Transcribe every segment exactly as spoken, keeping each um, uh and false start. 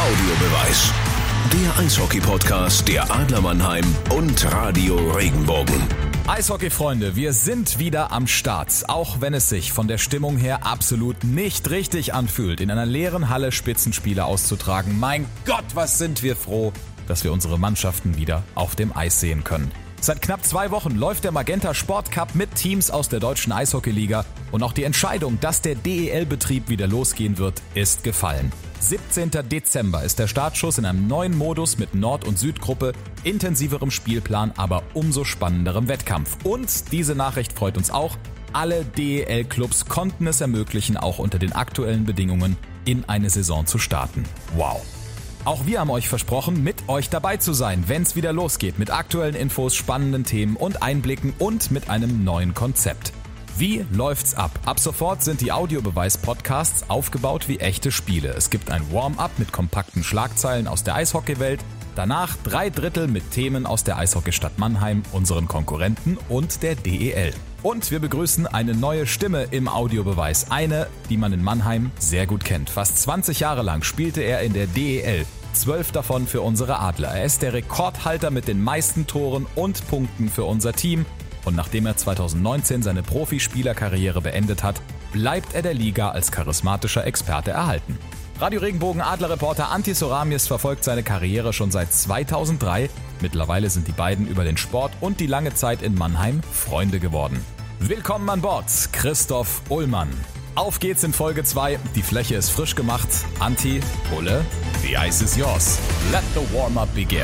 Audiobeweis. Der Eishockey-Podcast der Adler Mannheim und Radio Regenbogen. Eishockey-Freunde, wir sind wieder am Start. Auch wenn es sich von der Stimmung her absolut nicht richtig anfühlt, in einer leeren Halle Spitzenspiele auszutragen. Mein Gott, was sind wir froh, dass wir unsere Mannschaften wieder auf dem Eis sehen können. Seit knapp zwei Wochen läuft der Magenta Sport Cup mit Teams aus der deutschen Eishockeyliga und auch die Entscheidung, dass der D E L-Betrieb wieder losgehen wird, ist gefallen. siebzehnten Dezember ist der Startschuss in einem neuen Modus mit Nord- und Südgruppe, intensiverem Spielplan, aber umso spannenderem Wettkampf. Und diese Nachricht freut uns auch. Alle D E L-Clubs konnten es ermöglichen, auch unter den aktuellen Bedingungen in eine Saison zu starten. Wow! Auch wir haben euch versprochen, mit euch dabei zu sein, wenn es wieder losgeht, mit aktuellen Infos, spannenden Themen und Einblicken und mit einem neuen Konzept. Wie läuft's ab? Ab sofort sind die Audiobeweis-Podcasts aufgebaut wie echte Spiele. Es gibt ein Warm-up mit kompakten Schlagzeilen aus der Eishockeywelt, danach drei Drittel mit Themen aus der Eishockeystadt Mannheim, unseren Konkurrenten und der D E L. Und wir begrüßen eine neue Stimme im Audiobeweis, eine, die man in Mannheim sehr gut kennt. Fast zwanzig Jahre lang spielte er in der D E L, zwölf davon für unsere Adler. Er ist der Rekordhalter mit den meisten Toren und Punkten für unser Team. Und nachdem er zweitausendneunzehn seine Profispielerkarriere beendet hat, bleibt er der Liga als charismatischer Experte erhalten. Radio Regenbogen Adlerreporter Antti Soramies verfolgt seine Karriere schon seit zweitausenddrei. Mittlerweile sind die beiden über den Sport und die lange Zeit in Mannheim Freunde geworden. Willkommen an Bord, Christoph Ullmann. Auf geht's in Folge zwei. Die Fläche ist frisch gemacht. Antti, Ulle, the ice is yours. Let the warm-up begin.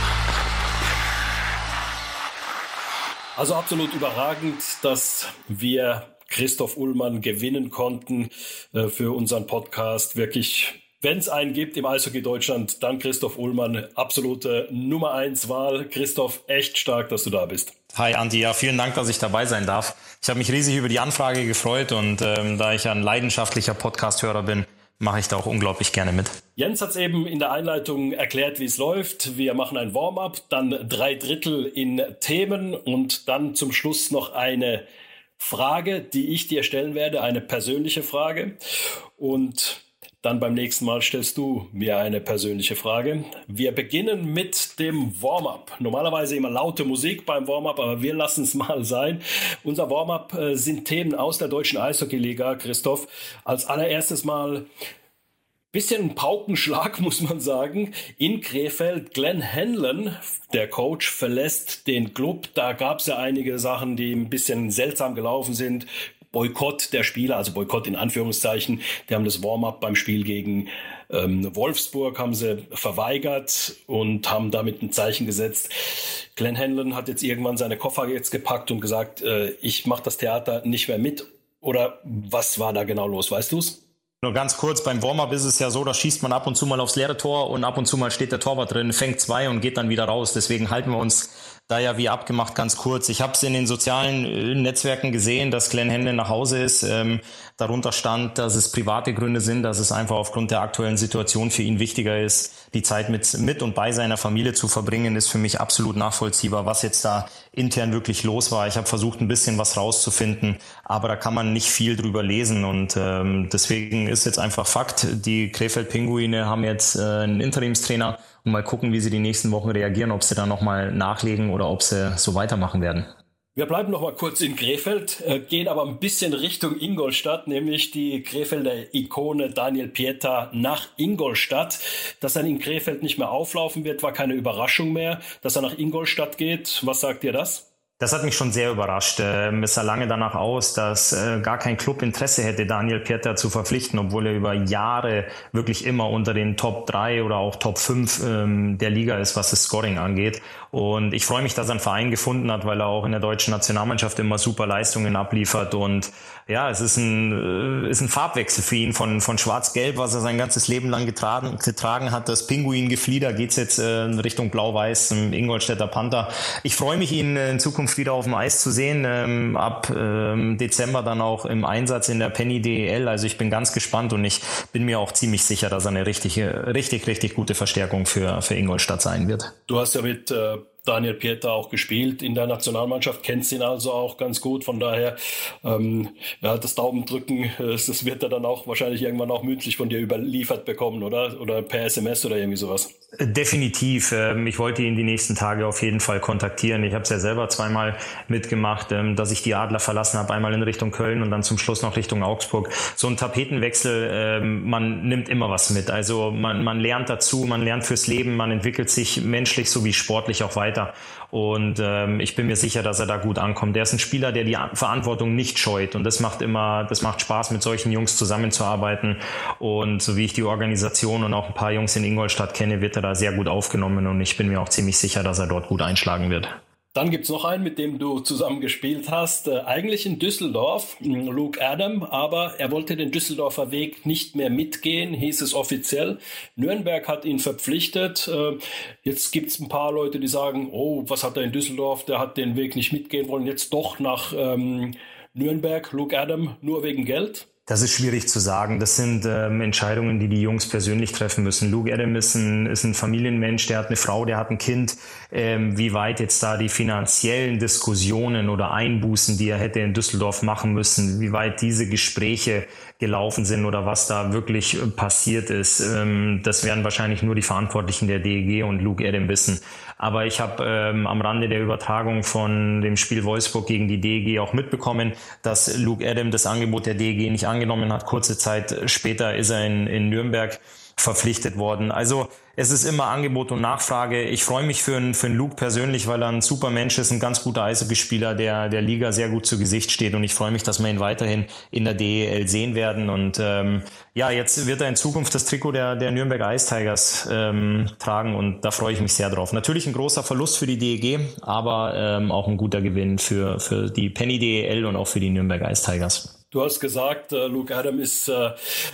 Also absolut überragend, dass wir Christoph Ullmann gewinnen konnten äh, für unseren Podcast. Wirklich, wenn es einen gibt im Eishockey Deutschland, dann Christoph Ullmann. Absolute Nummer eins Wahl. Christoph, echt stark, dass du da bist. Hi Antti, ja, vielen Dank, dass ich dabei sein darf. Ich habe mich riesig über die Anfrage gefreut und ähm, da ich ein leidenschaftlicher Podcast-Hörer bin, mache ich da auch unglaublich gerne mit. Jens hat es eben in der Einleitung erklärt, wie es läuft. Wir machen ein Warm-up, dann drei Drittel in Themen und dann zum Schluss noch eine Frage, die ich dir stellen werde, eine persönliche Frage. Und dann beim nächsten Mal stellst du mir eine persönliche Frage. Wir beginnen mit dem Warm-up. Normalerweise immer laute Musik beim Warm-up, aber wir lassen es mal sein. Unser Warm-up äh, sind Themen aus der deutschen Eishockeyliga, Christoph. Als allererstes mal bisschen Paukenschlag, muss man sagen. In Krefeld, Glenn Hanlon, der Coach, verlässt den Club. Da gab es ja einige Sachen, die ein bisschen seltsam gelaufen sind. Boykott der Spieler, also Boykott in Anführungszeichen. Die haben das Warm-up beim Spiel gegen ähm, Wolfsburg haben sie verweigert und haben damit ein Zeichen gesetzt. Glenn Hanlon hat jetzt irgendwann seine Koffer jetzt gepackt und gesagt, äh, ich mache das Theater nicht mehr mit. Oder was war da genau los, weißt du's? Nur ganz kurz, beim Warm-up ist es ja so, da schießt man ab und zu mal aufs leere Tor und ab und zu mal steht der Torwart drin, fängt zwei und geht dann wieder raus. Deswegen halten wir uns da ja wie abgemacht ganz kurz. Ich habe es in den sozialen Netzwerken gesehen, dass Glenn Hanlon nach Hause ist. Ähm, darunter stand, dass es private Gründe sind, dass es einfach aufgrund der aktuellen Situation für ihn wichtiger ist, die Zeit mit, mit und bei seiner Familie zu verbringen, ist für mich absolut nachvollziehbar, was jetzt da intern wirklich los war. Ich habe versucht, ein bisschen was rauszufinden, aber da kann man nicht viel drüber lesen und ähm, deswegen ist jetzt einfach Fakt. Die Krefeld-Pinguine haben jetzt äh, einen Interimstrainer und mal gucken, wie sie die nächsten Wochen reagieren, ob sie da nochmal nachlegen oder ob sie so weitermachen werden. Wir bleiben noch mal kurz in Krefeld, äh, gehen aber ein bisschen Richtung Ingolstadt, nämlich die Krefelder Ikone Daniel Pieter nach Ingolstadt. Dass er in Krefeld nicht mehr auflaufen wird, war keine Überraschung mehr. Dass er nach Ingolstadt geht, was sagt dir das? Das hat mich schon sehr überrascht. Ähm, es sah lange danach aus, dass äh, gar kein Club Interesse hätte, Daniel Pieter zu verpflichten, obwohl er über Jahre wirklich immer unter den Top drei oder auch Top fünf ähm, der Liga ist, was das Scoring angeht. Und ich freue mich, dass er einen Verein gefunden hat, weil er auch in der deutschen Nationalmannschaft immer super Leistungen abliefert. Und ja, es ist ein, äh, ist ein Farbwechsel für ihn von, von Schwarz-Gelb, was er sein ganzes Leben lang getragen, getragen hat. Das Pinguin-Geflieder geht's jetzt äh, in Richtung Blau-Weiß zum Ingolstädter Panther. Ich freue mich, ihn in Zukunft wieder auf dem Eis zu sehen. Ähm, ab ähm, Dezember dann auch im Einsatz in der Penny D E L. Also ich bin ganz gespannt und ich bin mir auch ziemlich sicher, dass er eine richtige, richtig, richtig gute Verstärkung für, für Ingolstadt sein wird. Du hast ja mit äh Daniel Pieter auch gespielt in der Nationalmannschaft, kennt ihn also auch ganz gut. Von daher, ähm, ja, das Daumendrücken, das wird er dann auch wahrscheinlich irgendwann auch mündlich von dir überliefert bekommen, oder? Oder per S M S oder irgendwie sowas. Definitiv. Ich wollte ihn die nächsten Tage auf jeden Fall kontaktieren. Ich habe es ja selber zweimal mitgemacht, dass ich die Adler verlassen habe, einmal in Richtung Köln und dann zum Schluss noch Richtung Augsburg. So ein Tapetenwechsel, man nimmt immer was mit. Also man, man lernt dazu, man lernt fürs Leben, man entwickelt sich menschlich sowie sportlich auch weiter. Und ähm, ich bin mir sicher, dass er da gut ankommt. Der ist ein Spieler, der die Verantwortung nicht scheut. Und das macht immer, das macht Spaß, mit solchen Jungs zusammenzuarbeiten. Und so wie ich die Organisation und auch ein paar Jungs in Ingolstadt kenne, wird er da sehr gut aufgenommen. Und ich bin mir auch ziemlich sicher, dass er dort gut einschlagen wird. Dann gibt's noch einen, mit dem du zusammen gespielt hast, äh, eigentlich in Düsseldorf, Luke Adam, aber er wollte den Düsseldorfer Weg nicht mehr mitgehen, hieß es offiziell. Nürnberg hat ihn verpflichtet. Äh, jetzt gibt's ein paar Leute, die sagen, oh, was hat er in Düsseldorf, der hat den Weg nicht mitgehen wollen, jetzt doch nach ähm, Nürnberg, Luke Adam, nur wegen Geld. Das ist schwierig zu sagen. Das sind ähm, Entscheidungen, die die Jungs persönlich treffen müssen. Luke Adam ist ein, ist ein Familienmensch, der hat eine Frau, der hat ein Kind. Ähm, wie weit jetzt da die finanziellen Diskussionen oder Einbußen, die er hätte in Düsseldorf machen müssen, wie weit diese Gespräche gelaufen sind oder was da wirklich passiert ist, ähm, das werden wahrscheinlich nur die Verantwortlichen der D E G und Luke Adam wissen. Aber ich habe ähm, am Rande der Übertragung von dem Spiel Wolfsburg gegen die D E G auch mitbekommen, dass Luke Adam das Angebot der D E G nicht angenommen hat. Kurze Zeit später ist er in, in Nürnberg verpflichtet worden. Also es ist immer Angebot und Nachfrage. Ich freue mich für einen, für einen Luke persönlich, weil er ein super Mensch ist, ein ganz guter Eishockeyspieler, der der Liga sehr gut zu Gesicht steht. Und ich freue mich, dass wir ihn weiterhin in der D E L sehen werden. Und ähm, ja, jetzt wird er in Zukunft das Trikot der, der Nürnberg Ice Tigers ähm, tragen. Und da freue ich mich sehr drauf. Natürlich ein großer Verlust für die D E G, aber ähm, auch ein guter Gewinn für, für die Penny D E L und auch für die Nürnberg Ice Tigers. Du hast gesagt, äh, Luke Adam ist äh,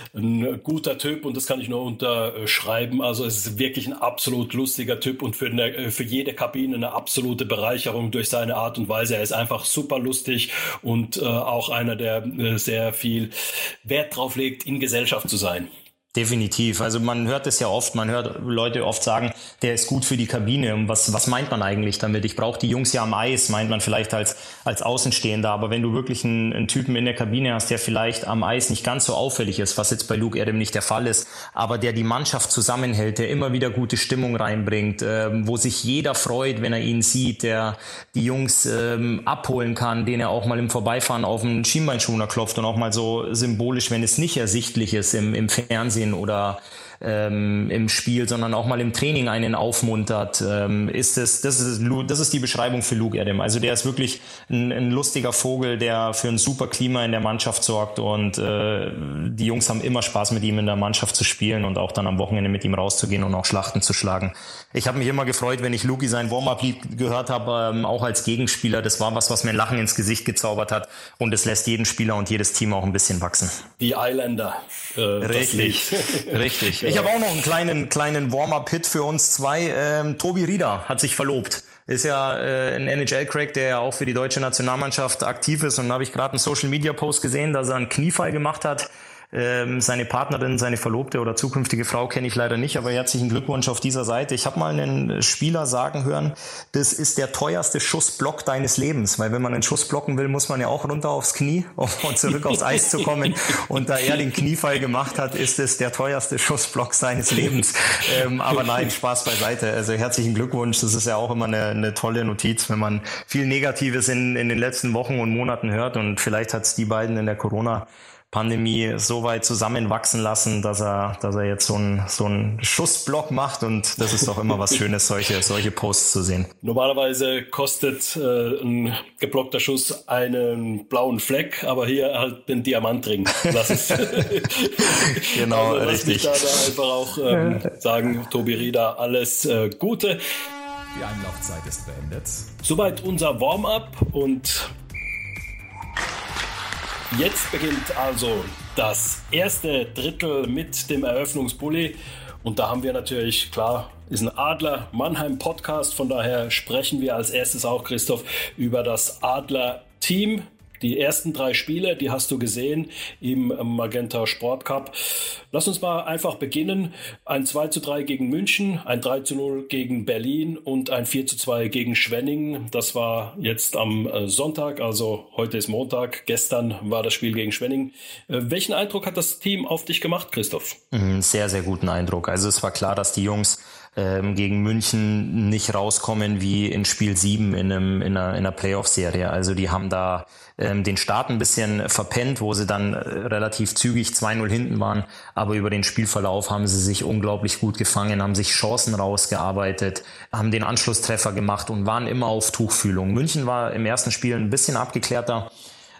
ein guter Typ und das kann ich nur unterschreiben. Also es ist wirklich ein absolut lustiger Typ und für, eine, für jede Kabine eine absolute Bereicherung durch seine Art und Weise. Er ist einfach super lustig und äh, auch einer, der äh, sehr viel Wert drauf legt, in Gesellschaft zu sein. Definitiv. Also man hört es ja oft, man hört Leute oft sagen, der ist gut für die Kabine. Und was, was meint man eigentlich damit? Ich brauche die Jungs ja am Eis, meint man vielleicht als, als Außenstehender. Aber wenn du wirklich einen, einen Typen in der Kabine hast, der vielleicht am Eis nicht ganz so auffällig ist, was jetzt bei Luke Adam nicht der Fall ist, aber der die Mannschaft zusammenhält, der immer wieder gute Stimmung reinbringt, ähm, wo sich jeder freut, wenn er ihn sieht, der die Jungs ähm, abholen kann, den er auch mal im Vorbeifahren auf den Schienbeinschoner klopft und auch mal so symbolisch, wenn es nicht ersichtlich ist im, im Fernsehen oder ähm, im Spiel, sondern auch mal im Training einen aufmuntert, ähm, ist es, das ist, das ist die Beschreibung für Luke Adam. Also der ist wirklich ein, ein lustiger Vogel, der für ein super Klima in der Mannschaft sorgt und äh, die Jungs haben immer Spaß mit ihm in der Mannschaft zu spielen und auch dann am Wochenende mit ihm rauszugehen und auch Schlachten zu schlagen. Ich habe mich immer gefreut, wenn ich Luki sein Warm-Up-Lied gehört habe, ähm, auch als Gegenspieler. Das war was, was mir ein Lachen ins Gesicht gezaubert hat und es lässt jeden Spieler und jedes Team auch ein bisschen wachsen. Die Islander. Äh, Richtig, richtig. Ich habe auch noch einen kleinen kleinen Warm-Up-Hit für uns zwei. Ähm, Tobi Rieder hat sich verlobt. Ist ja äh, ein N H L-Crack, der ja auch für die deutsche Nationalmannschaft aktiv ist. Und da habe ich gerade einen Social-Media-Post gesehen, dass er einen Kniefall gemacht hat. Ähm, seine Partnerin, seine Verlobte oder zukünftige Frau kenne ich leider nicht, aber herzlichen Glückwunsch auf dieser Seite. Ich habe mal einen Spieler sagen hören, das ist der teuerste Schussblock deines Lebens, weil wenn man einen Schuss blocken will, muss man ja auch runter aufs Knie, um zurück aufs Eis zu kommen. Und da er den Kniefall gemacht hat, ist es der teuerste Schussblock seines Lebens. Ähm, aber nein, Spaß beiseite. Also herzlichen Glückwunsch. Das ist ja auch immer eine, eine tolle Notiz, wenn man viel Negatives in, in den letzten Wochen und Monaten hört. Und vielleicht hat es die beiden in der Corona Pandemie so weit zusammenwachsen lassen, dass er, dass er jetzt so einen, so einen Schussblock macht und das ist doch immer was Schönes, solche, solche Posts zu sehen. Normalerweise kostet äh, ein geblockter Schuss einen blauen Fleck, aber hier halt den Diamantring. Das ist genau, also, richtig. Lass mich da, da einfach auch ähm, sagen, Tobi Rieder, alles äh, Gute. Die Einlaufzeit ist beendet. Soweit unser Warm-up und jetzt beginnt also das erste Drittel mit dem Eröffnungsbully und da haben wir natürlich, klar, ist ein Adler Mannheim Podcast, von daher sprechen wir als erstes auch, Christoph, über das Adler Team. Die ersten drei Spiele, die hast du gesehen im Magenta Sport Cup. Lass uns mal einfach beginnen. Ein zwei zu drei gegen München, ein drei zu null gegen Berlin und ein vier zu zwei gegen Schwenningen. Das war jetzt am Sonntag, also heute ist Montag. Gestern war das Spiel gegen Schwenningen. Welchen Eindruck hat das Team auf dich gemacht, Christoph? Sehr, sehr guten Eindruck. Also es war klar, dass die Jungs ähm, gegen München nicht rauskommen wie in Spiel sieben in, einem, in einer, in einer Playoff-Serie. Also die haben da ähm, den Start ein bisschen verpennt, wo sie dann äh, relativ zügig zwei null hinten waren. Aber über den Spielverlauf haben sie sich unglaublich gut gefangen, haben sich Chancen rausgearbeitet, haben den Anschlusstreffer gemacht und waren immer auf Tuchfühlung. München war im ersten Spiel ein bisschen abgeklärter.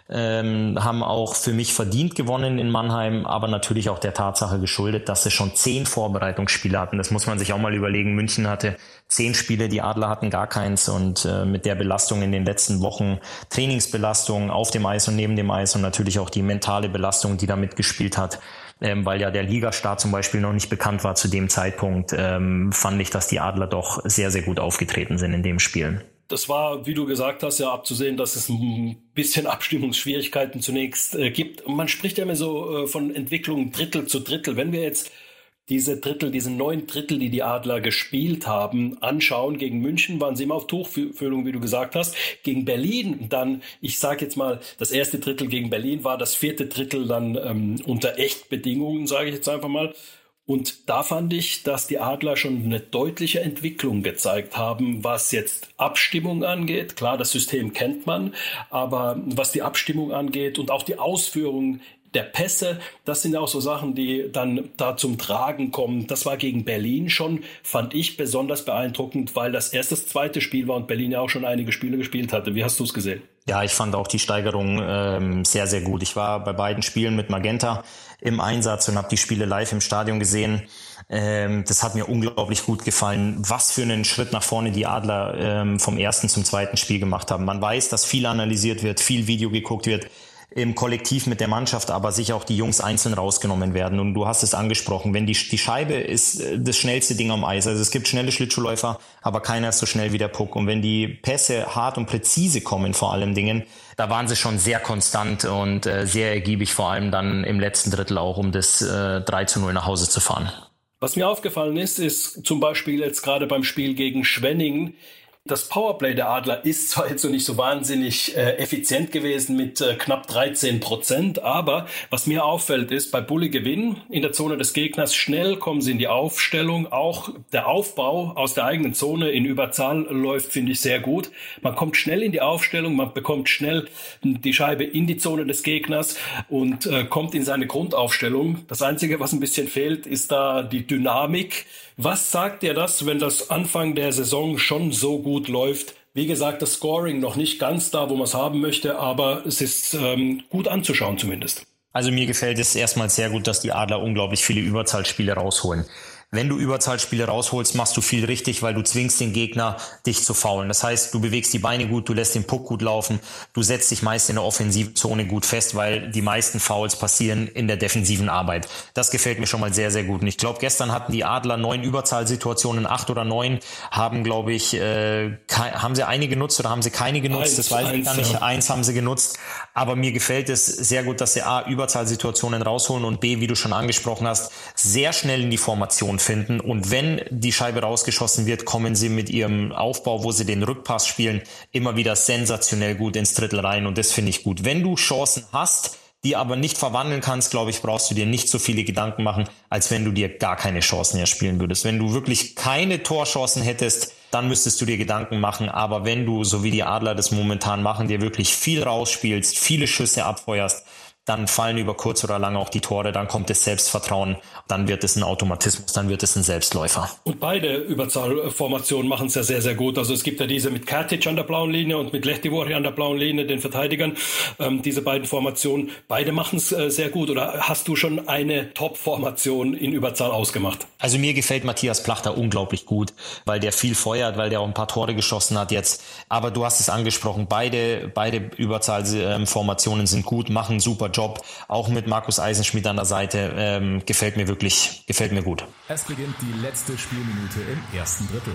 Ähm, haben auch für mich verdient gewonnen in Mannheim, aber natürlich auch der Tatsache geschuldet, dass sie schon zehn Vorbereitungsspiele hatten. Das muss man sich auch mal überlegen. München hatte zehn Spiele, die Adler hatten gar keins und äh, mit der Belastung in den letzten Wochen, Trainingsbelastung auf dem Eis und neben dem Eis und natürlich auch die mentale Belastung, die da mitgespielt hat, ähm, weil ja der Ligastart zum Beispiel noch nicht bekannt war zu dem Zeitpunkt, ähm, fand ich, dass die Adler doch sehr, sehr gut aufgetreten sind in dem Spiel. Das war, wie du gesagt hast, ja abzusehen, dass es ein bisschen Abstimmungsschwierigkeiten zunächst äh, gibt. Man spricht ja immer so äh, von Entwicklung Drittel zu Drittel. Wenn wir jetzt diese Drittel, diese neun Drittel, die die Adler gespielt haben, anschauen, gegen München waren sie immer auf Tuchfühlung, wie du gesagt hast. Gegen Berlin dann, ich sage jetzt mal, das erste Drittel gegen Berlin war das vierte Drittel dann ähm, unter Echtbedingungen, sage ich jetzt einfach mal. Und da fand ich, dass die Adler schon eine deutliche Entwicklung gezeigt haben, was jetzt Abstimmung angeht. Klar, das System kennt man, aber was die Abstimmung angeht und auch die Ausführung der Pässe, das sind ja auch so Sachen, die dann da zum Tragen kommen. Das war gegen Berlin schon, fand ich besonders beeindruckend, weil das erst das zweite Spiel war und Berlin ja auch schon einige Spiele gespielt hatte. Wie hast du es gesehen? Ja, ich fand auch die Steigerung ähm, sehr, sehr gut. Ich war bei beiden Spielen mit Magenta im Einsatz und habe die Spiele live im Stadion gesehen. Ähm, das hat mir unglaublich gut gefallen, was für einen Schritt nach vorne die Adler ähm, vom ersten zum zweiten Spiel gemacht haben. Man weiß, dass viel analysiert wird, viel Video geguckt wird im Kollektiv mit der Mannschaft, aber sicher auch die Jungs einzeln rausgenommen werden. Und du hast es angesprochen, wenn die, die Scheibe ist das schnellste Ding am Eis. Also es gibt schnelle Schlittschuhläufer, aber keiner ist so schnell wie der Puck. Und wenn die Pässe hart und präzise kommen vor allem Dingen, da waren sie schon sehr konstant und äh, sehr ergiebig, vor allem dann im letzten Drittel auch, um das äh, drei zu null nach Hause zu fahren. Was mir aufgefallen ist, ist zum Beispiel jetzt gerade beim Spiel gegen Schwenningen, das Powerplay der Adler ist zwar jetzt so nicht so wahnsinnig äh, effizient gewesen mit äh, knapp dreizehn Prozent, aber was mir auffällt ist, bei Bulli-Gewinn in der Zone des Gegners schnell kommen sie in die Aufstellung. Auch der Aufbau aus der eigenen Zone in Überzahl läuft, finde ich, sehr gut. Man kommt schnell in die Aufstellung, man bekommt schnell die Scheibe in die Zone des Gegners und äh, kommt in seine Grundaufstellung. Das Einzige, was ein bisschen fehlt, ist da die Dynamik. Was sagt dir das, wenn das Anfang der Saison schon so gut läuft? Wie gesagt, das Scoring noch nicht ganz da, wo man es haben möchte, aber es ist ähm, gut anzuschauen zumindest. Also mir gefällt es erstmal sehr gut, dass die Adler unglaublich viele Überzahlspiele rausholen. Wenn du Überzahlspiele rausholst, machst du viel richtig, weil du zwingst den Gegner, dich zu faulen. Das heißt, du bewegst die Beine gut, du lässt den Puck gut laufen, du setzt dich meist in der offensiven Zone gut fest, weil die meisten Fouls passieren in der defensiven Arbeit. Das gefällt mir schon mal sehr, sehr gut. Und ich glaube, gestern hatten die Adler neun Überzahlsituationen, acht oder neun, haben, glaube ich, äh, ke- haben sie eine genutzt oder haben sie keine genutzt? Eins, das weiß eins, ich gar nicht. Ja. Eins haben sie genutzt. Aber mir gefällt es sehr gut, dass sie A, Überzahlsituationen rausholen und B, wie du schon angesprochen hast, sehr schnell in die Formation finden. Und wenn die Scheibe rausgeschossen wird, kommen sie mit ihrem Aufbau, wo sie den Rückpass spielen, immer wieder sensationell gut ins Drittel rein. Und das finde ich gut. Wenn du Chancen hast, die aber nicht verwandeln kannst, glaube ich, brauchst du dir nicht so viele Gedanken machen, als wenn du dir gar keine Chancen erspielen würdest. Wenn du wirklich keine Torchancen hättest, dann müsstest du dir Gedanken machen. Aber wenn du, so wie die Adler das momentan machen, dir wirklich viel rausspielst, viele Schüsse abfeuerst, dann fallen über kurz oder lang auch die Tore, dann kommt das Selbstvertrauen, dann wird es ein Automatismus, dann wird es ein Selbstläufer. Und beide Überzahlformationen machen es ja sehr, sehr gut. Also es gibt ja diese mit Katic an der blauen Linie und mit Lehtivuori an der blauen Linie, den Verteidigern. Ähm, diese beiden Formationen, beide machen es äh, sehr gut. Oder hast du schon eine Top-Formation in Überzahl ausgemacht? Also mir gefällt Matthias Plachter unglaublich gut, weil der viel feuert, weil der auch ein paar Tore geschossen hat jetzt. Aber du hast es angesprochen, beide, beide Überzahlformationen sind gut, machen einen super Job, auch mit Markus Eisenschmidt an der Seite, ähm, gefällt mir wirklich, gefällt mir gut. Es beginnt die letzte Spielminute im ersten Drittel.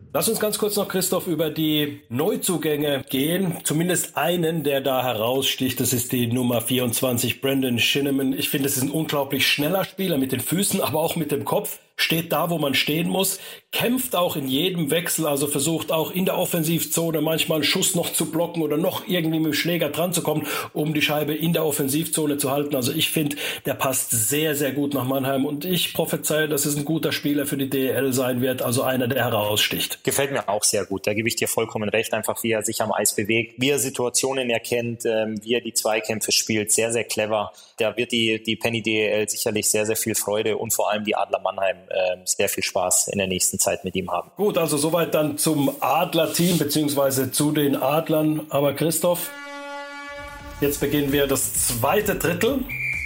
Lass uns ganz kurz noch, Christoph, über die Neuzugänge gehen. Zumindest einen, der da heraussticht. Das ist die Nummer vierundzwanzig, Brandon Shinniman. Ich finde, es ist ein unglaublich schneller Spieler mit den Füßen, aber auch mit dem Kopf. Steht da, wo man stehen muss, kämpft auch in jedem Wechsel, also versucht auch in der Offensivzone manchmal einen Schuss noch zu blocken oder noch irgendwie mit dem Schläger dran zu kommen, um die Scheibe in der Offensivzone zu halten. Also ich finde, der passt sehr, sehr gut nach Mannheim und ich prophezeie, dass es ein guter Spieler für die D E L sein wird, also einer, der heraussticht. Gefällt mir auch sehr gut, da gebe ich dir vollkommen recht, einfach wie er sich am Eis bewegt, wie er Situationen erkennt, wie er die Zweikämpfe spielt, sehr, sehr clever. Da wird die, die Penny D E L sicherlich sehr, sehr viel Freude und vor allem die Adler Mannheim sehr viel Spaß in der nächsten Zeit mit ihm haben. Gut, also soweit dann zum Adler-Team beziehungsweise zu den Adlern. Aber Christoph, jetzt beginnen wir das zweite Drittel.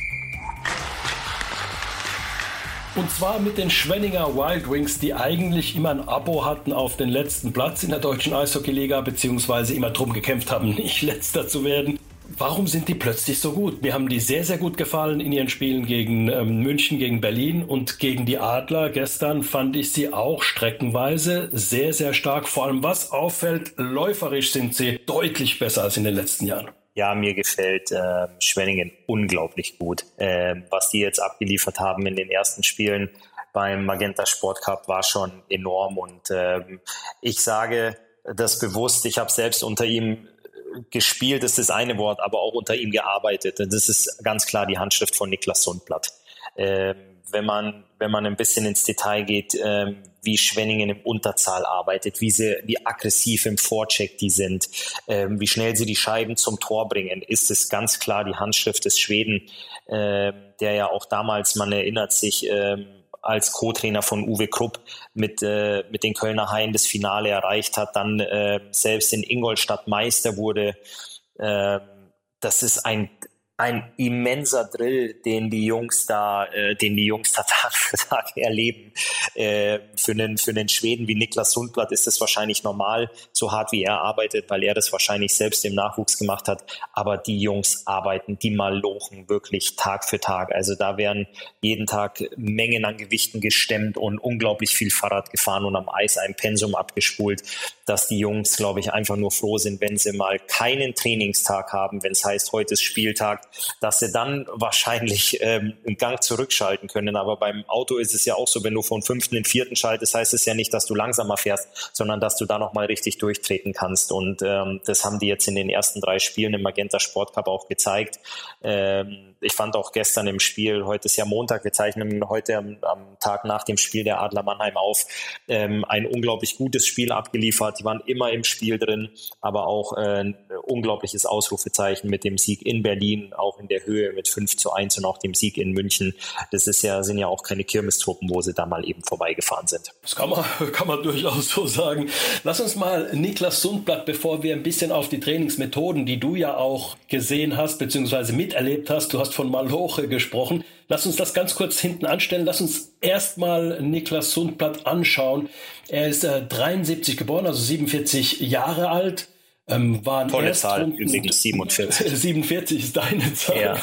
Und zwar mit den Schwenninger Wild Wings, die eigentlich immer ein Abo hatten auf den letzten Platz in der deutschen Eishockeyliga beziehungsweise immer drum gekämpft haben, nicht letzter zu werden. Warum sind die plötzlich so gut? Mir haben die sehr, sehr gut gefallen in ihren Spielen gegen ähm, München, gegen Berlin und gegen die Adler. Gestern fand ich sie auch streckenweise sehr, sehr stark. Vor allem, was auffällt, läuferisch sind sie deutlich besser als in den letzten Jahren. Ja, mir gefällt äh, Schwenningen unglaublich gut. Äh, was die jetzt abgeliefert haben in den ersten Spielen beim Magenta Sport Cup war schon enorm. Und äh, ich sage das bewusst, ich habe selbst unter ihm gespielt ist das eine Wort, aber auch unter ihm gearbeitet. Und das ist ganz klar die Handschrift von Niklas Sundblad. Ähm, wenn man, wenn man ein bisschen ins Detail geht, ähm, wie Schwenningen im Unterzahl arbeitet, wie sie, wie aggressiv im Vorcheck die sind, ähm, wie schnell sie die Scheiben zum Tor bringen, ist es ganz klar die Handschrift des Schweden, ähm, der ja auch damals, man erinnert sich, ähm, als Co-Trainer von Uwe Krupp mit, äh, mit den Kölner Haien das Finale erreicht hat, dann äh, selbst in Ingolstadt Meister wurde. Äh, das ist ein, ein immenser Drill, den die Jungs da, äh, den die Jungs da Tag für Tag erleben. Äh, für einen, für einen Schweden wie Niklas Sundblad ist das wahrscheinlich normal, so hart wie er arbeitet, weil er das wahrscheinlich selbst im Nachwuchs gemacht hat. Aber die Jungs arbeiten, die Malochen wirklich Tag für Tag. Also da werden jeden Tag Mengen an Gewichten gestemmt und unglaublich viel Fahrrad gefahren und am Eis ein Pensum abgespult, dass die Jungs, glaube ich, einfach nur froh sind, wenn sie mal keinen Trainingstag haben, wenn es heißt, heute ist Spieltag, dass sie dann wahrscheinlich ähm, einen Gang zurückschalten können. Aber beim Auto ist es ja auch so, wenn du von fünften in vierten schaltest, heißt es ja nicht, dass du langsamer fährst, sondern dass du da nochmal richtig durchtreten kannst. Und ähm, das haben die jetzt in den ersten drei Spielen im Magenta Sport Cup auch gezeigt. Ähm, ich fand auch gestern im Spiel, heute ist ja Montag, wir zeichnen heute am, am Tag nach dem Spiel der Adler Mannheim auf, ähm, ein unglaublich gutes Spiel abgeliefert. Die waren immer im Spiel drin, aber auch äh, ein unglaubliches Ausrufezeichen mit dem Sieg in Berlin, auch in der Höhe mit fünf zu eins und auch dem Sieg in München. Das ist ja, sind ja auch keine Kirmestruppen, wo sie da mal eben vorbeigefahren sind. Das kann man, kann man durchaus so sagen. Lass uns mal Niklas Sundblad, bevor wir ein bisschen auf die Trainingsmethoden, die du ja auch gesehen hast, beziehungsweise miterlebt hast, du hast von Maloche gesprochen. Lass uns das ganz kurz hinten anstellen. Lass uns erstmal Niklas Sundblad anschauen. Er ist äh, dreiundsiebzig geboren, also siebenundvierzig Jahre alt. Ähm, war ein Tolle Zahl, übrigens siebenundvierzig. siebenundvierzig ist deine Zahl. Ja.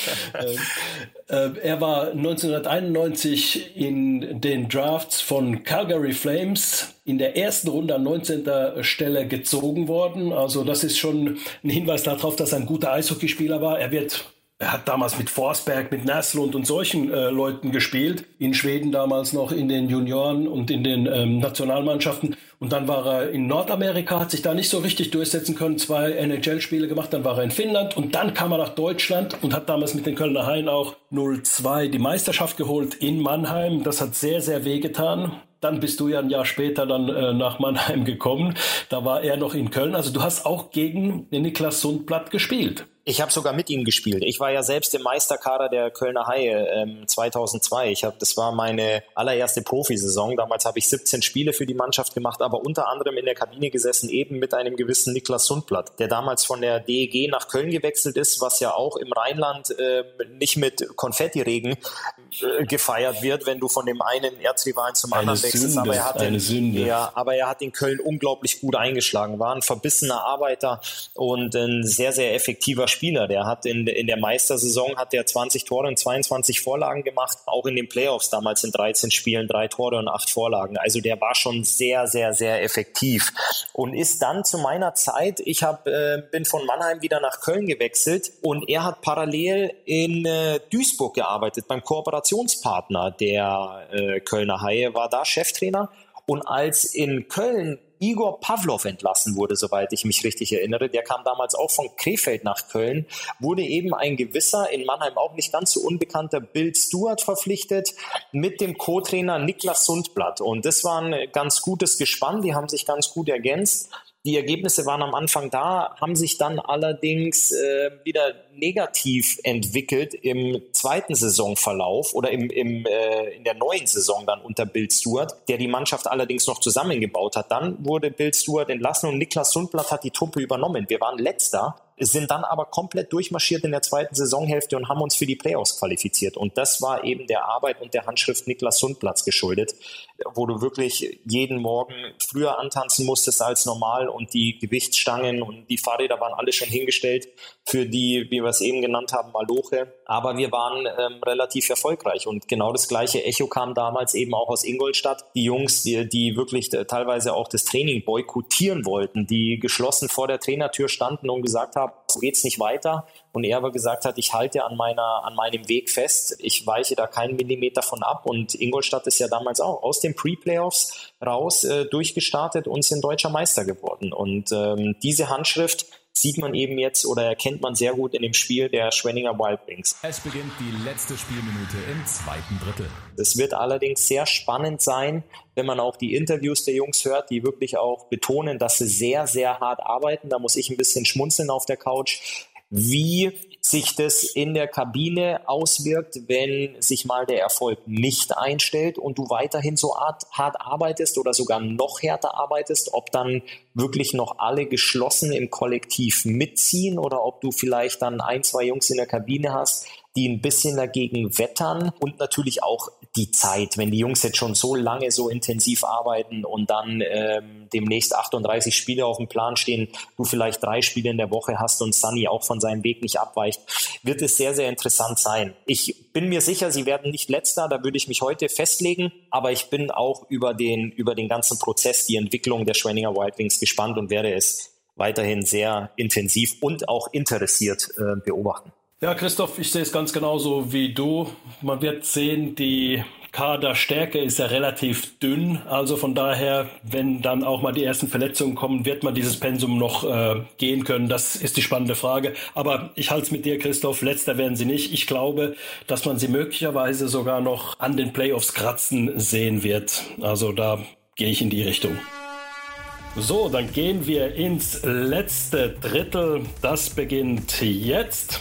ähm, äh, er war neunzehnhunderteinundneunzig in den Drafts von Calgary Flames in der ersten Runde an neunzehnter Stelle gezogen worden. Also das ist schon ein Hinweis darauf, dass er ein guter Eishockeyspieler war. Er wird Er hat damals mit Forsberg, mit Näslund und solchen äh, Leuten gespielt. In Schweden damals noch in den Junioren und in den ähm, Nationalmannschaften. Und dann war er in Nordamerika, hat sich da nicht so richtig durchsetzen können, zwei N H L-Spiele gemacht. Dann war er in Finnland und dann kam er nach Deutschland und hat damals mit den Kölner Haien auch null zwei die Meisterschaft geholt in Mannheim. Das hat sehr, sehr wehgetan. Dann bist du ja ein Jahr später dann äh, nach Mannheim gekommen. Da war er noch in Köln. Also du hast auch gegen den Niklas Sundblad gespielt. Ich habe sogar mit ihm gespielt. Ich war ja selbst im Meisterkader der Kölner Haie ähm, zweitausendzwei. Ich hab, das war meine allererste Profisaison. Damals habe ich siebzehn Spiele für die Mannschaft gemacht, aber unter anderem in der Kabine gesessen, eben mit einem gewissen Niklas Sundblad, der damals von der D E G nach Köln gewechselt ist, was ja auch im Rheinland äh, nicht mit Konfettiregen äh, gefeiert wird, wenn du von dem einen Erzrivalen zum eine anderen wechselst. Sünde, aber er hat eine den, Sünde. Ja, aber er hat in Köln unglaublich gut eingeschlagen, war ein verbissener Arbeiter und ein sehr, sehr effektiver Spieler. Spieler. Der hat in, in der Meistersaison hat der zwanzig Tore und zweiundzwanzig Vorlagen gemacht. Auch in den Playoffs damals in dreizehn Spielen drei Tore und acht Vorlagen. Also der war schon sehr, sehr, sehr effektiv. Und ist dann zu meiner Zeit, ich hab, äh, bin von Mannheim wieder nach Köln gewechselt und er hat parallel in äh, Duisburg gearbeitet, beim Kooperationspartner der äh, Kölner Haie, war da Cheftrainer. Und als in Köln Igor Pavlov entlassen wurde, soweit ich mich richtig erinnere, der kam damals auch von Krefeld nach Köln, wurde eben ein gewisser, in Mannheim auch nicht ganz so unbekannter Bill Stewart verpflichtet mit dem Co-Trainer Niklas Sundblad. Und das war ein ganz gutes Gespann, die haben sich ganz gut ergänzt. Die Ergebnisse waren am Anfang da, haben sich dann allerdings äh, wieder negativ entwickelt im zweiten Saisonverlauf oder im, im, äh, in der neuen Saison dann unter Bill Stewart, der die Mannschaft allerdings noch zusammengebaut hat. Dann wurde Bill Stewart entlassen und Niklas Sundblad hat die Truppe übernommen. Wir waren Letzter, sind dann aber komplett durchmarschiert in der zweiten Saisonhälfte und haben uns für die Playoffs qualifiziert. Und das war eben der Arbeit und der Handschrift Niklas Sundblads geschuldet, wo du wirklich jeden Morgen früher antanzen musstest als normal und die Gewichtsstangen und die Fahrräder waren alle schon hingestellt für die, wie wir es eben genannt haben, Maloche. Aber wir waren ähm, relativ erfolgreich und genau das gleiche Echo kam damals eben auch aus Ingolstadt. Die Jungs, die, die wirklich äh, teilweise auch das Training boykottieren wollten, die geschlossen vor der Trainertür standen und gesagt haben, so geht's nicht weiter. Und er aber gesagt hat, ich halte an meiner, an meinem Weg fest. Ich weiche da keinen Millimeter von ab. Und Ingolstadt ist ja damals auch aus den Pre-Playoffs raus äh, durchgestartet und sind deutscher Meister geworden. Und ähm, diese Handschrift sieht man eben jetzt oder erkennt man sehr gut in dem Spiel der Schwenninger Wild Wings. Es beginnt die letzte Spielminute im zweiten Drittel. Es wird allerdings sehr spannend sein, wenn man auch die Interviews der Jungs hört, die wirklich auch betonen, dass sie sehr, sehr hart arbeiten. Da muss ich ein bisschen schmunzeln auf der Couch, wie sich das in der Kabine auswirkt, wenn sich mal der Erfolg nicht einstellt und du weiterhin so hart, hart arbeitest oder sogar noch härter arbeitest, ob dann wirklich noch alle geschlossen im Kollektiv mitziehen oder ob du vielleicht dann ein, zwei Jungs in der Kabine hast, die ein bisschen dagegen wettern und natürlich auch die Zeit, wenn die Jungs jetzt schon so lange so intensiv arbeiten und dann ähm, demnächst achtunddreißig Spiele auf dem Plan stehen, du vielleicht drei Spiele in der Woche hast und Sunny auch von seinem Weg nicht abweicht, wird es sehr, sehr interessant sein. Ich bin mir sicher, sie werden nicht Letzter, da würde ich mich heute festlegen, aber ich bin auch über den, über den ganzen Prozess, die Entwicklung der Schwenninger Wild Wings gespannt und werde es weiterhin sehr intensiv und auch interessiert äh, beobachten. Ja, Christoph, ich sehe es ganz genauso wie du. Man wird sehen, die Kaderstärke ist ja relativ dünn. Also von daher, wenn dann auch mal die ersten Verletzungen kommen, wird man dieses Pensum noch äh, gehen können. Das ist die spannende Frage. Aber ich halte es mit dir, Christoph. Letzter werden sie nicht. Ich glaube, dass man sie möglicherweise sogar noch an den Playoffs kratzen sehen wird. Also da gehe ich in die Richtung. So, dann gehen wir ins letzte Drittel. Das beginnt jetzt.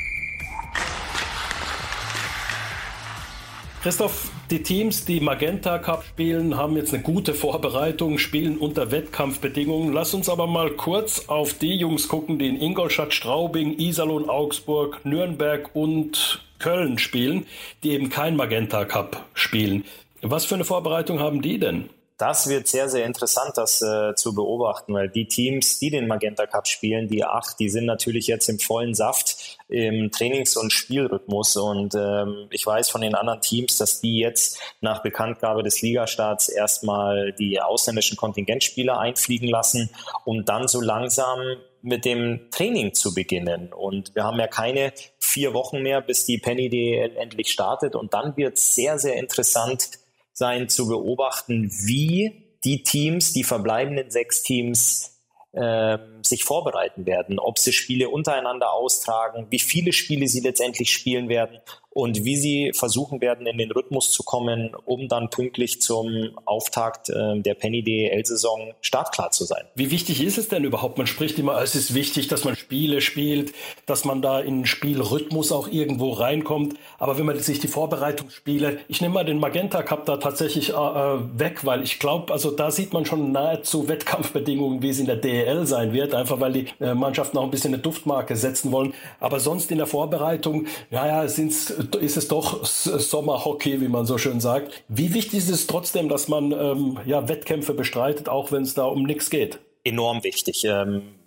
Christoph, die Teams, die Magenta Cup spielen, haben jetzt eine gute Vorbereitung, spielen unter Wettkampfbedingungen. Lass uns aber mal kurz auf die Jungs gucken, die in Ingolstadt, Straubing, Iserlohn, Augsburg, Nürnberg und Köln spielen, die eben kein Magenta Cup spielen. Was für eine Vorbereitung haben die denn? Das wird sehr, sehr interessant, das äh, zu beobachten, weil die Teams, die den Magenta Cup spielen, die acht, die sind natürlich jetzt im vollen Saft im Trainings- und Spielrhythmus und ähm, ich weiß von den anderen Teams, dass die jetzt nach Bekanntgabe des Ligastarts erstmal die ausländischen Kontingentspieler einfliegen lassen, um dann so langsam mit dem Training zu beginnen. Und wir haben ja keine vier Wochen mehr, bis die Penny D E L endlich startet und dann wird es sehr, sehr interessant sein zu beobachten, wie die Teams, die verbleibenden sechs Teams äh, sich vorbereiten werden, ob sie Spiele untereinander austragen, wie viele Spiele sie letztendlich spielen werden und wie sie versuchen werden, in den Rhythmus zu kommen, um dann pünktlich zum Auftakt äh, der Penny D E L-Saison startklar zu sein. Wie wichtig ist es denn überhaupt? Man spricht immer, es ist wichtig, dass man Spiele spielt, dass man da in den Spielrhythmus auch irgendwo reinkommt. Aber wenn man sich die Vorbereitungsspiele, ich nehme mal den Magenta Cup da tatsächlich äh, weg, weil ich glaube, also da sieht man schon nahezu Wettkampfbedingungen, wie es in der D E L sein wird, einfach weil die äh, Mannschaften auch ein bisschen eine Duftmarke setzen wollen. Aber sonst in der Vorbereitung, naja, sind's ist es doch Sommerhockey, wie man so schön sagt. Wie wichtig ist es trotzdem, dass man ähm, ja, Wettkämpfe bestreitet, auch wenn es da um nichts geht? Enorm wichtig. Ähm,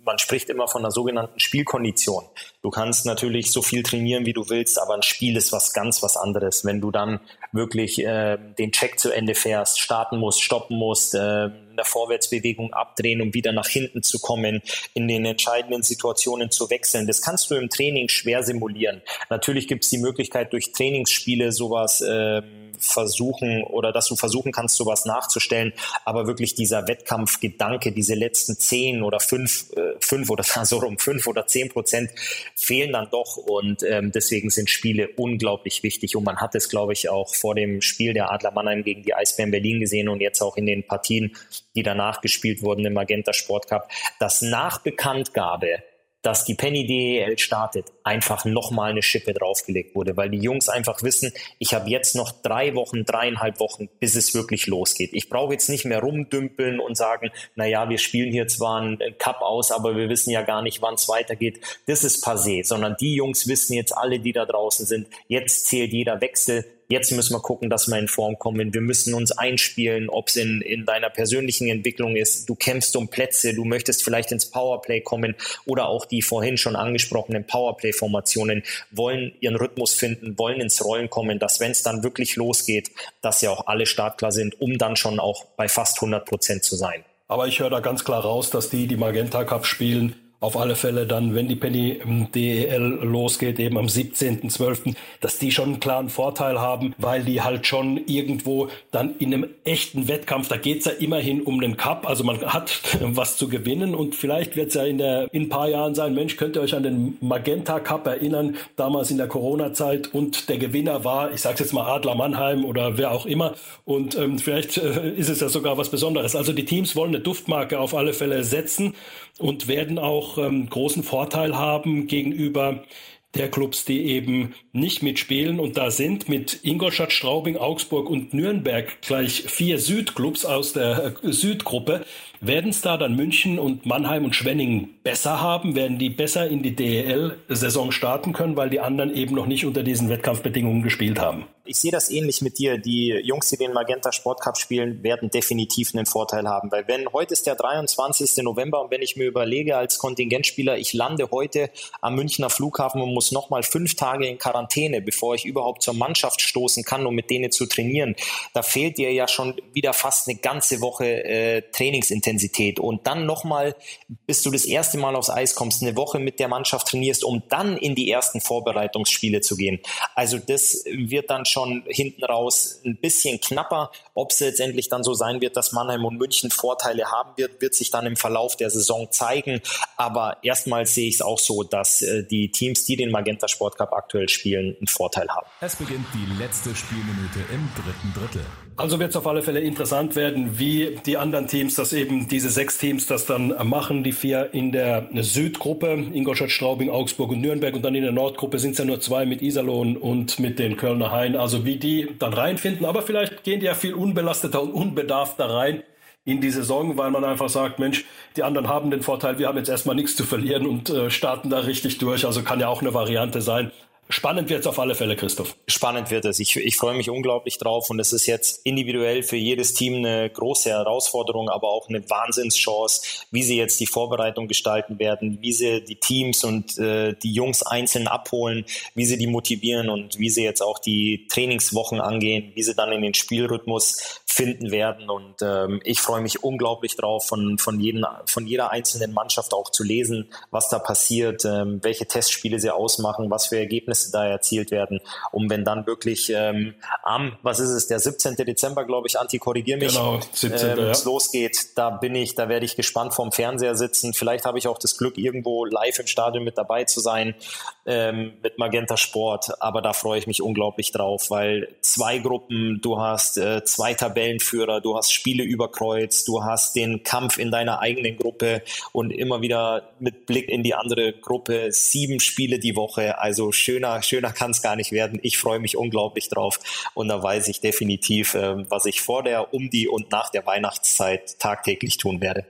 man spricht immer von einer sogenannten Spielkondition. Du kannst natürlich so viel trainieren, wie du willst, aber ein Spiel ist was ganz was anderes. Wenn du dann wirklich äh, den Check zu Ende fährst, starten musst, stoppen musst, äh, eine Vorwärtsbewegung abdrehen, um wieder nach hinten zu kommen, in den entscheidenden Situationen zu wechseln. Das kannst du im Training schwer simulieren. Natürlich gibt es die Möglichkeit, durch Trainingsspiele sowas äh, versuchen oder dass du versuchen kannst, sowas nachzustellen, aber wirklich dieser Wettkampfgedanke, diese letzten zehn oder fünf, äh, fünf oder so rum, fünf oder zehn Prozent fehlen dann doch und ähm, deswegen sind Spiele unglaublich wichtig und man hat es, glaube ich, auch vor dem Spiel der Adler Mannheim gegen die Eisbären Berlin gesehen und jetzt auch in den Partien, die danach gespielt wurden im Magenta Sport Cup, dass nach Bekanntgabe, dass die Penny D E L startet, einfach nochmal eine Schippe draufgelegt wurde, weil die Jungs einfach wissen, ich habe jetzt noch drei Wochen, dreieinhalb Wochen, bis es wirklich losgeht. Ich brauche jetzt nicht mehr rumdümpeln und sagen, naja, wir spielen hier zwar einen Cup aus, aber wir wissen ja gar nicht, wann es weitergeht. Das ist passé, sondern die Jungs wissen jetzt alle, die da draußen sind, jetzt zählt jeder Wechsel. Jetzt müssen wir gucken, dass wir in Form kommen. Wir müssen uns einspielen, ob es in, in deiner persönlichen Entwicklung ist. Du kämpfst um Plätze, du möchtest vielleicht ins Powerplay kommen oder auch die vorhin schon angesprochenen Powerplay-Formationen wollen ihren Rhythmus finden, wollen ins Rollen kommen, dass wenn es dann wirklich losgeht, dass ja auch alle startklar sind, um dann schon auch bei fast hundert Prozent zu sein. Aber ich höre da ganz klar raus, dass die, die Magenta Cup spielen, auf alle Fälle dann, wenn die Penny D E L losgeht, eben am siebzehnten zwölften, dass die schon einen klaren Vorteil haben, weil die halt schon irgendwo dann in einem echten Wettkampf, da geht's ja immerhin um den Cup, also man hat was zu gewinnen und vielleicht wird's ja in, der, in ein paar Jahren sein, Mensch, könnt ihr euch an den Magenta Cup erinnern, damals in der Corona-Zeit und der Gewinner war, ich sag's jetzt mal Adler Mannheim oder wer auch immer und ähm, vielleicht äh, ist es ja sogar was Besonderes. Also die Teams wollen eine Duftmarke auf alle Fälle setzen und werden auch ähm, großen Vorteil haben gegenüber der Clubs, die eben nicht mitspielen. Und da sind mit Ingolstadt, Straubing, Augsburg und Nürnberg gleich vier Südclubs aus der äh, Südgruppe. Werden es da dann München und Mannheim und Schwenningen besser haben? Werden die besser in die D E L-Saison starten können, weil die anderen eben noch nicht unter diesen Wettkampfbedingungen gespielt haben? Ich sehe das ähnlich mit dir. Die Jungs, die den Magenta Sport Cup spielen, werden definitiv einen Vorteil haben. Weil wenn heute ist der dreiundzwanzigsten November und wenn ich mir überlege als Kontingentspieler, ich lande heute am Münchner Flughafen und muss nochmal fünf Tage in Quarantäne, bevor ich überhaupt zur Mannschaft stoßen kann, um mit denen zu trainieren, da fehlt dir ja schon wieder fast eine ganze Woche äh, Trainingsintensität. Und dann nochmal, bis du das erste Mal aufs Eis kommst, eine Woche mit der Mannschaft trainierst, um dann in die ersten Vorbereitungsspiele zu gehen. Also das wird dann schon hinten raus ein bisschen knapper. Ob es letztendlich dann so sein wird, dass Mannheim und München Vorteile haben wird, wird sich dann im Verlauf der Saison zeigen. Aber erstmals sehe ich es auch so, dass äh, die Teams, die den Magenta Sport Cup aktuell spielen, einen Vorteil haben. Es beginnt die letzte Spielminute im dritten Drittel. Also wird es auf alle Fälle interessant werden, wie die anderen Teams, das eben diese sechs Teams das dann machen, die vier in der Südgruppe, Ingolstadt, Straubing, Augsburg und Nürnberg und dann in der Nordgruppe sind es ja nur zwei mit Iserlohn und mit den Kölner Hain, also wie die dann reinfinden, aber vielleicht gehen die ja viel unbelasteter und unbedarfter rein in die Saison, weil man einfach sagt, Mensch, die anderen haben den Vorteil, wir haben jetzt erstmal nichts zu verlieren und äh, starten da richtig durch, also kann ja auch eine Variante sein. Spannend wird es auf alle Fälle, Christoph. Spannend wird es. Ich, ich freue mich unglaublich drauf und es ist jetzt individuell für jedes Team eine große Herausforderung, aber auch eine Wahnsinnschance, wie sie jetzt die Vorbereitung gestalten werden, wie sie die Teams und äh, die Jungs einzeln abholen, wie sie die motivieren und wie sie jetzt auch die Trainingswochen angehen, wie sie dann in den Spielrhythmus finden werden und ähm, ich freue mich unglaublich drauf, von, von, jeden, von jeder einzelnen Mannschaft auch zu lesen, was da passiert, ähm, welche Testspiele sie ausmachen, was für Ergebnisse da erzielt werden, um wenn dann wirklich ähm, am, was ist es, der siebzehnten Dezember, glaube ich, Anti, korrigier mich, genau, siebzehnten ähm, ja. losgeht, da bin ich, da werde ich gespannt vorm Fernseher sitzen, vielleicht habe ich auch das Glück, irgendwo live im Stadion mit dabei zu sein, ähm, mit Magenta Sport, aber da freue ich mich unglaublich drauf, weil zwei Gruppen, du hast äh, zwei Tabellenführer, du hast Spiele überkreuzt, du hast den Kampf in deiner eigenen Gruppe und immer wieder mit Blick in die andere Gruppe, sieben Spiele die Woche, also schöner Schöner kann es gar nicht werden. Ich freue mich unglaublich drauf und da weiß ich definitiv, äh, was ich vor der, um die und nach der Weihnachtszeit tagtäglich tun werde.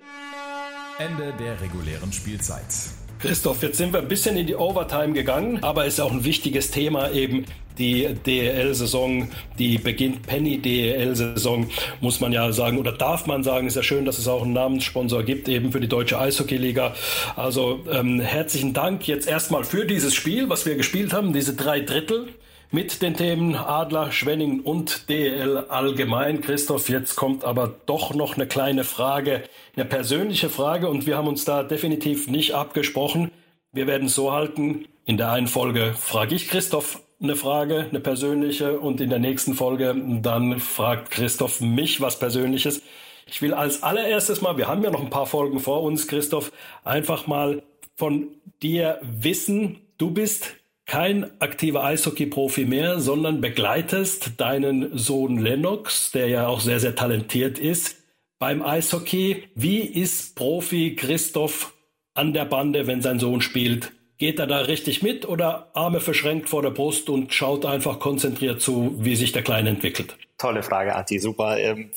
Ende der regulären Spielzeit. Christoph, jetzt sind wir ein bisschen in die Overtime gegangen, aber ist auch ein wichtiges Thema eben die D E L-Saison, die beginnt Penny-D E L-Saison, muss man ja sagen, oder darf man sagen, ist ja schön, dass es auch einen Namenssponsor gibt, eben für die Deutsche Eishockey-Liga. Also ähm, herzlichen Dank jetzt erstmal für dieses Spiel, was wir gespielt haben, diese drei Drittel mit den Themen Adler, Schwenningen und D E L allgemein. Christoph, jetzt kommt aber doch noch eine kleine Frage, eine persönliche Frage, und wir haben uns da definitiv nicht abgesprochen. Wir werden es so halten, in der einen Folge frage ich Christoph eine Frage, eine persönliche, und in der nächsten Folge dann fragt Christoph mich was Persönliches. Ich will als allererstes mal, wir haben ja noch ein paar Folgen vor uns, Christoph, einfach mal von dir wissen, du bist kein aktiver Eishockey-Profi mehr, sondern begleitest deinen Sohn Lennox, der ja auch sehr, sehr talentiert ist, beim Eishockey. Wie ist Profi Christoph an der Bande, wenn sein Sohn spielt? Geht er da richtig mit oder Arme verschränkt vor der Brust und schaut einfach konzentriert zu, wie sich der Kleine entwickelt? Tolle Frage, Antti, super.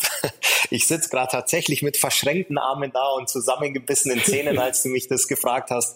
Ich sitze gerade tatsächlich mit verschränkten Armen da und zusammengebissenen Zähnen, als du mich das gefragt hast.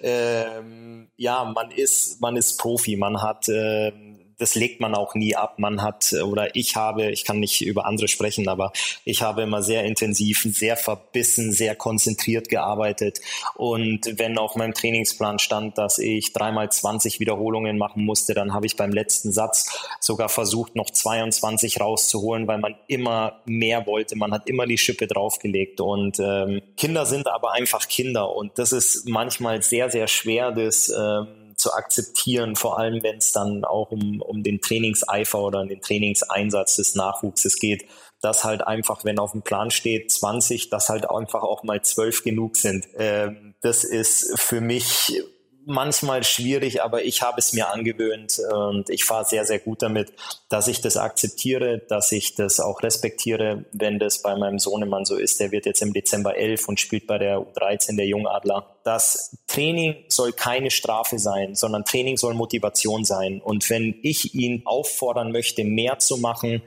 Ähm, ja, man ist, man ist Profi, man hat... Äh, das legt man auch nie ab. Man hat, oder ich habe, ich kann nicht über andere sprechen, aber ich habe immer sehr intensiv, sehr verbissen, sehr konzentriert gearbeitet. Und wenn auf meinem Trainingsplan stand, dass ich dreimal zwanzig Wiederholungen machen musste, dann habe ich beim letzten Satz sogar versucht, noch zweiundzwanzig rauszuholen, weil man immer mehr wollte. Man hat immer die Schippe draufgelegt. Und ähm, Kinder sind aber einfach Kinder. Und das ist manchmal sehr, sehr schwer, das ähm, zu akzeptieren, vor allem wenn es dann auch um, um den Trainingseifer oder den Trainingseinsatz des Nachwuchses geht, dass halt einfach, wenn auf dem Plan steht zwanzig, dass halt einfach auch mal zwölf genug sind. Ähm, das ist für mich manchmal schwierig, aber ich habe es mir angewöhnt und ich fahre sehr, sehr gut damit, dass ich das akzeptiere, dass ich das auch respektiere, wenn das bei meinem Sohnemann so ist. Der wird jetzt im Dezember elf und spielt bei der U dreizehn der Jungadler. Das Training soll keine Strafe sein, sondern Training soll Motivation sein. Und wenn ich ihn auffordern möchte, mehr zu machen,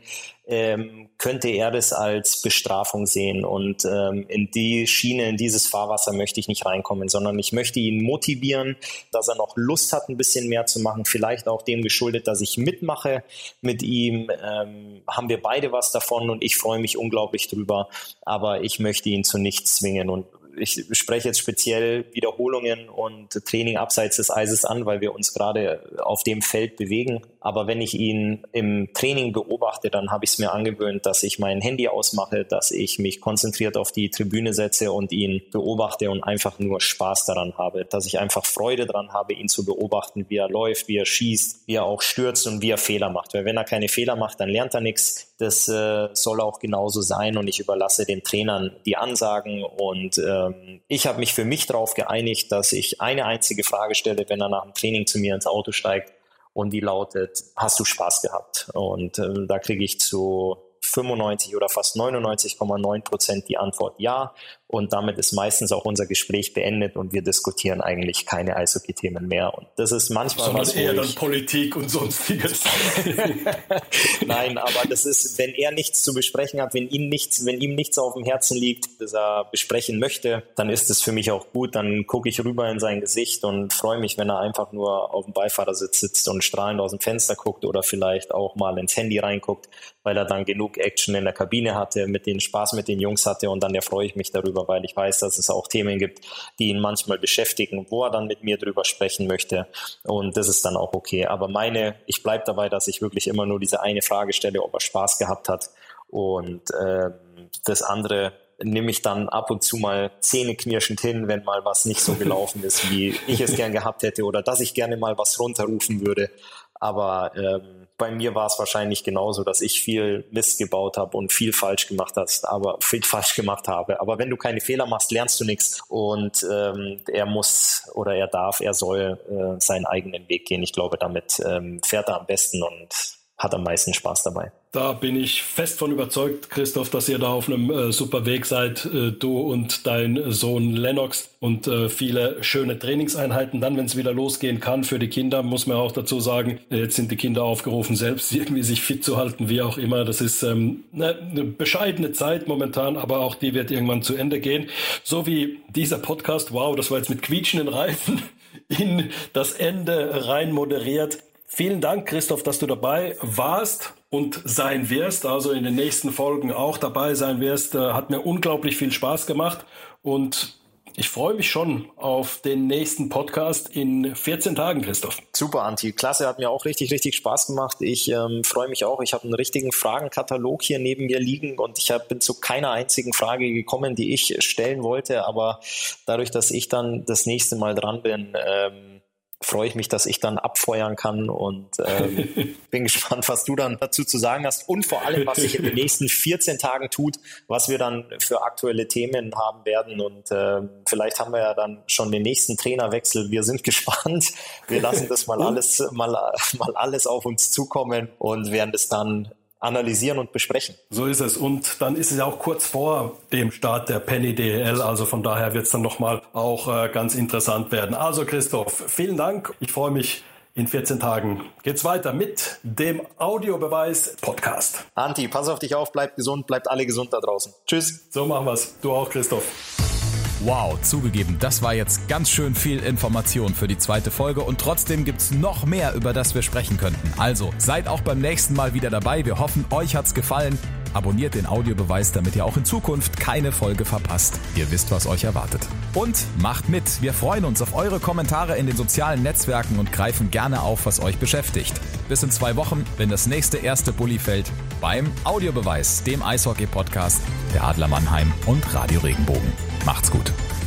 ähm, könnte er das als Bestrafung sehen. Und ähm, in die Schiene, in dieses Fahrwasser möchte ich nicht reinkommen, sondern ich möchte ihn motivieren, dass er noch Lust hat, ein bisschen mehr zu machen. Vielleicht auch dem geschuldet, dass ich mitmache mit ihm. Ähm, haben wir beide was davon und ich freue mich unglaublich drüber. Aber ich möchte ihn zu nichts zwingen. Und ich spreche jetzt speziell Wiederholungen und Training abseits des Eises an, weil wir uns gerade auf dem Feld bewegen. Aber wenn ich ihn im Training beobachte, dann habe ich es mir angewöhnt, dass ich mein Handy ausmache, dass ich mich konzentriert auf die Tribüne setze und ihn beobachte und einfach nur Spaß daran habe, dass ich einfach Freude daran habe, ihn zu beobachten, wie er läuft, wie er schießt, wie er auch stürzt und wie er Fehler macht. Weil wenn er keine Fehler macht, dann lernt er nichts. Das äh, soll auch genauso sein und ich überlasse den Trainern die Ansagen und ähm, ich habe mich für mich darauf geeinigt, dass ich eine einzige Frage stelle, wenn er nach dem Training zu mir ins Auto steigt und die lautet, hast du Spaß gehabt? Und äh, da kriege ich zu fünfundneunzig oder fast neunundneunzig Komma neun Prozent die Antwort ja. Und damit ist meistens auch unser Gespräch beendet und wir diskutieren eigentlich keine Eishockey-Themen mehr. Und das ist manchmal Sondern was, eher wo dann ich Politik und sonstiges. Nein, aber das ist, wenn er nichts zu besprechen hat, wenn ihm nichts, wenn ihm nichts auf dem Herzen liegt, das er besprechen möchte, dann ist es für mich auch gut. Dann gucke ich rüber in sein Gesicht und freue mich, wenn er einfach nur auf dem Beifahrersitz sitzt und strahlend aus dem Fenster guckt oder vielleicht auch mal ins Handy reinguckt, weil er dann genug Action in der Kabine hatte, mit den Spaß mit den Jungs hatte und dann erfreue ich mich darüber, weil ich weiß, dass es auch Themen gibt, die ihn manchmal beschäftigen, wo er dann mit mir drüber sprechen möchte und das ist dann auch okay. Aber meine, ich bleibe dabei, dass ich wirklich immer nur diese eine Frage stelle, ob er Spaß gehabt hat und äh, das andere nehme ich dann ab und zu mal zähneknirschend hin, wenn mal was nicht so gelaufen ist, wie ich es gern gehabt hätte oder dass ich gerne mal was runterrufen würde. Aber ähm, bei mir war es wahrscheinlich genauso, dass ich viel Mist gebaut habe und viel falsch gemacht hast, aber viel falsch gemacht habe. Aber wenn du keine Fehler machst, lernst du nichts. Und ähm, er muss oder er darf, er soll äh, seinen eigenen Weg gehen. Ich glaube, damit ähm, fährt er am besten und hat am meisten Spaß dabei. Da bin ich fest von überzeugt, Christoph, dass ihr da auf einem äh, super Weg seid, äh, du und dein Sohn Lennox und äh, viele schöne Trainingseinheiten. Dann, wenn es wieder losgehen kann für die Kinder, muss man auch dazu sagen, jetzt sind die Kinder aufgerufen, selbst irgendwie sich fit zu halten, wie auch immer. Das ist ähm, eine, eine bescheidene Zeit momentan, aber auch die wird irgendwann zu Ende gehen. So wie dieser Podcast, wow, das war jetzt mit quietschenden Reifen in das Ende rein moderiert. Vielen Dank, Christoph, dass du dabei warst und sein wirst, also in den nächsten Folgen auch dabei sein wirst. Hat mir unglaublich viel Spaß gemacht und ich freue mich schon auf den nächsten Podcast in vierzehn Tagen, Christoph. Super, Antti. Klasse, hat mir auch richtig, richtig Spaß gemacht. Ich ähm, freue mich auch. Ich habe einen richtigen Fragenkatalog hier neben mir liegen und ich hab, bin zu keiner einzigen Frage gekommen, die ich stellen wollte. Aber dadurch, dass ich dann das nächste Mal dran bin, ähm, freue ich mich, dass ich dann abfeuern kann und ähm, bin gespannt, was du dann dazu zu sagen hast und vor allem, was sich in den nächsten vierzehn Tagen tut, was wir dann für aktuelle Themen haben werden und äh, vielleicht haben wir ja dann schon den nächsten Trainerwechsel. Wir sind gespannt. Wir lassen das mal alles, mal, mal alles auf uns zukommen und werden das dann analysieren und besprechen. So ist es. Und dann ist es ja auch kurz vor dem Start der Penny D E L. Also von daher wird es dann nochmal auch äh, ganz interessant werden. Also Christoph, vielen Dank. Ich freue mich. In vierzehn Tagen geht's weiter mit dem Audiobeweis-Podcast. Antti, pass auf dich auf, bleib gesund, bleibt alle gesund da draußen. Tschüss. So machen wir's. Du auch, Christoph. Wow, zugegeben, das war jetzt ganz schön viel Information für die zweite Folge und trotzdem gibt's noch mehr, über das wir sprechen könnten. Also, seid auch beim nächsten Mal wieder dabei. Wir hoffen, euch hat's gefallen. Abonniert den Audiobeweis, damit ihr auch in Zukunft keine Folge verpasst. Ihr wisst, was euch erwartet. Und macht mit. Wir freuen uns auf eure Kommentare in den sozialen Netzwerken und greifen gerne auf, was euch beschäftigt. Bis in zwei Wochen, wenn das nächste erste Bulli fällt, beim Audiobeweis, dem Eishockey-Podcast der Adler Mannheim und Radio Regenbogen. Macht's gut.